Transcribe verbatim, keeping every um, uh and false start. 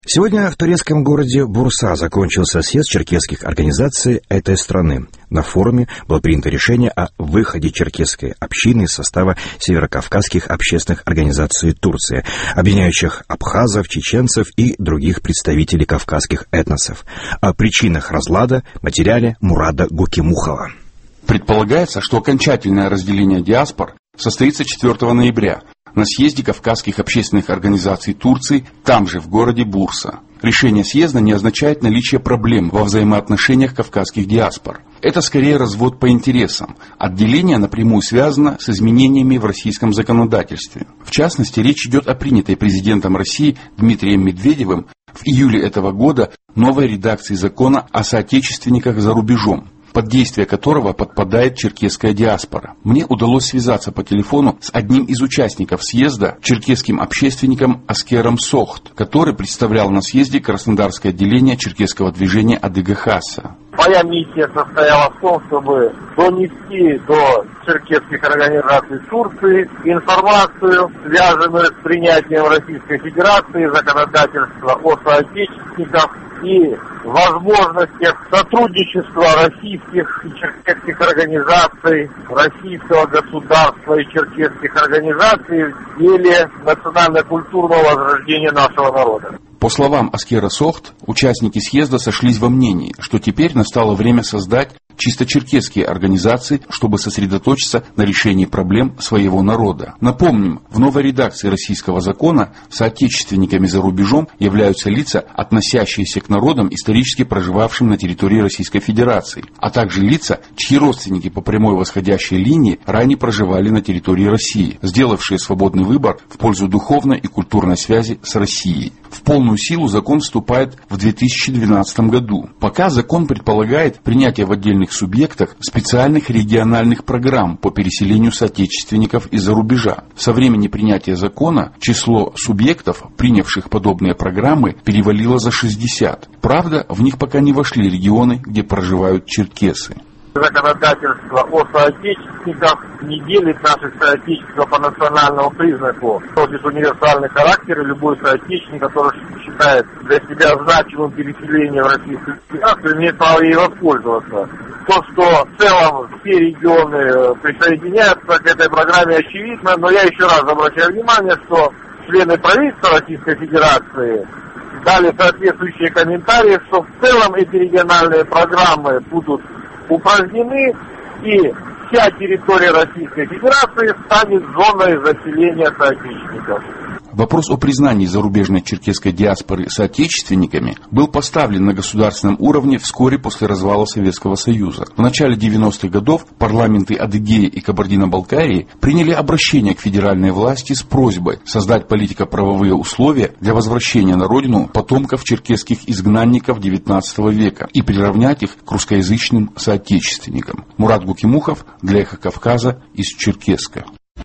Сегодня в турецком городе Бурса закончился съезд черкесских организаций этой страны. На форуме было принято решение о выходе черкесской общины из состава северокавказских общественных организаций Турции, объединяющих абхазов, чеченцев и других представителей кавказских этносов. О причинах разлада – материале Мурада Гукимухова. Предполагается, что окончательное разделение диаспор состоится четвёртого ноября на съезде Кавказских общественных организаций Турции, там же, в городе Бурса. Решение съезда не означает наличие проблем во взаимоотношениях кавказских диаспор. Это скорее развод по интересам. Отделение напрямую связано с изменениями в российском законодательстве. В частности, речь идет о принятой президентом России Дмитрием Медведевым в июле этого года новой редакции закона о соотечественниках за рубежом, под действие которого подпадает черкесская диаспора. Мне удалось связаться по телефону с одним из участников съезда, черкесским общественником Аскером Сохт, который представлял на съезде Краснодарское отделение черкесского движения Адыга Хаса. Моя миссия состояла в том, чтобы донести до черкесских организаций Турции информацию, связанную с принятием Российской Федерации законодательства о соотечественниках и возможностях сотрудничества российских и черкесских организаций, российского государства и черкесских организаций в деле национально-культурного возрождения нашего народа. По словам Аскера Сохт, участники съезда сошлись во мнении, что теперь настало время создать чисто черкесские организации, чтобы сосредоточиться на решении проблем своего народа. Напомним, в новой редакции российского закона соотечественниками за рубежом являются лица, относящиеся к народам, исторически проживавшим на территории Российской Федерации, а также лица, чьи родственники по прямой восходящей линии ранее проживали на территории России, сделавшие свободный выбор в пользу духовной и культурной связи с Россией. В полную силу закон вступает в две тысячи двенадцатом году. Пока закон предполагает принятие в отдельных субъектах специальных региональных программ по переселению соотечественников из-за рубежа. Со времени принятия закона число субъектов, принявших подобные программы, перевалило за шестьдесят. Правда, в них пока не вошли регионы, где проживают черкесы. Законодательство о соотечественниках не делит наших соотечественников по национальному признаку. Носит универсальный характер, и любой соотечественник, который считает для себя значимым переселение в Российскую Федерацию, имеет право ей воспользоваться. То, что в целом все регионы присоединяются к этой программе, очевидно, но я еще раз обращаю внимание, что члены правительства Российской Федерации дали соответствующие комментарии, что в целом эти региональные программы будут упразднены, и вся территория Российской Федерации станет зоной заселения соотечественников. Вопрос о признании зарубежной черкесской диаспоры соотечественниками был поставлен на государственном уровне вскоре после развала Советского Союза. В начале девяностых годов парламенты Адыгеи и Кабардино-Балкарии приняли обращение к федеральной власти с просьбой создать политико-правовые условия для возвращения на родину потомков черкесских изгнанников девятнадцатого века и приравнять их к русскоязычным соотечественникам. Мурад Гукимухов для Эхо Кавказа из Черкесска.